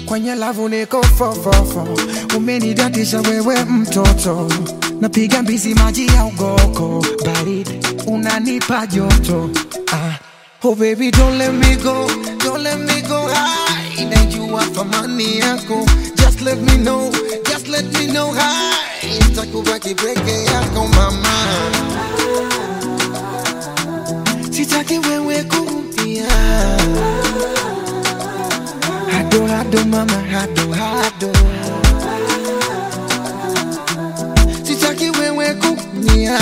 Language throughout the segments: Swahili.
kwenye lavu niko fofofo, umenidatisha wewe mtoto, napiga mbizi maji ya ugoko, baridi unanipa joto. Oh baby don't let me go, don't let me go high, najua thamani yako, just let me know, just let me know high, nitakubaki peke yako mama, sitaki wewe kuumia. Hado hado mama, hado hado, sitaki wewe kuumia.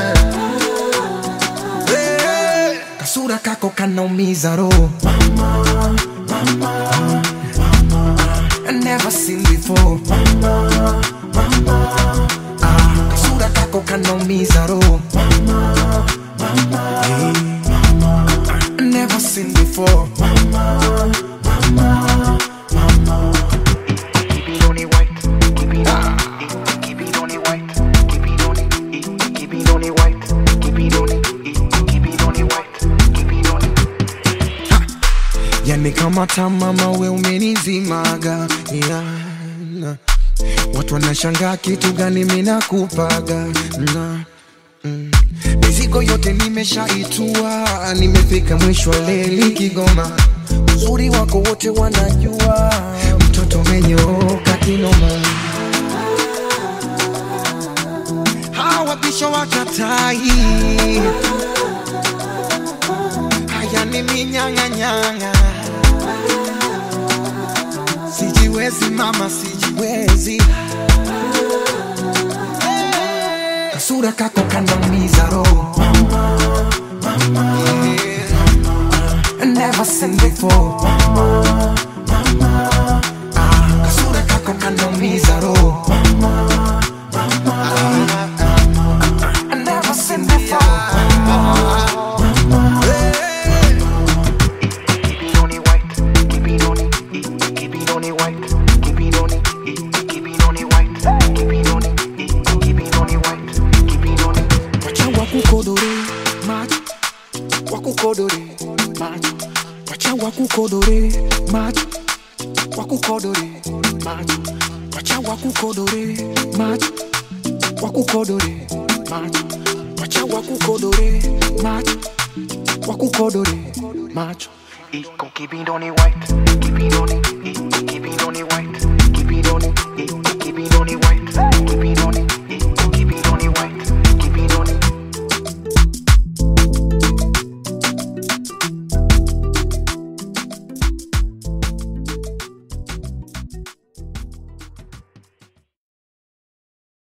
Kasura kako kanaumiza roho, mama, mama, mama, I never seen before, mama, mama. Kasura kako kanaumiza roho, mama, mama, hey, mama, I never seen before, mama, mama, mama. Keep it on it white, keep it on it, keep it on it white, keep it on it, keep it on it white, keep it on it, keep it on it white. Yani kama tamama we umenizimaga, yeah. Watu wanashangaa kitu gani mina kupaga, mizigo yote nimeshaitua, nimefika mwisho wa leli Kigoma, uzuri wako wote wanajua, mtoto menyoka kinoma, hawa bisho wakatai, haya ni minyang'anyanga, sijiwezi mama, sijiwezi. Kasura kako kanaumiza roho, mama, mama, yeah. I never seen before, mama, mama. Kasura kako kanaumiza roho, mama, mama, I never seen before, mama. Wakukodore macho, wacha wakukodore macho, wakukodore macho, wacha wakukodore macho, wakukodore macho, wacha wakukodore macho, wakukodore macho. Iko keep it on it white, keep it on it, keep it on it white.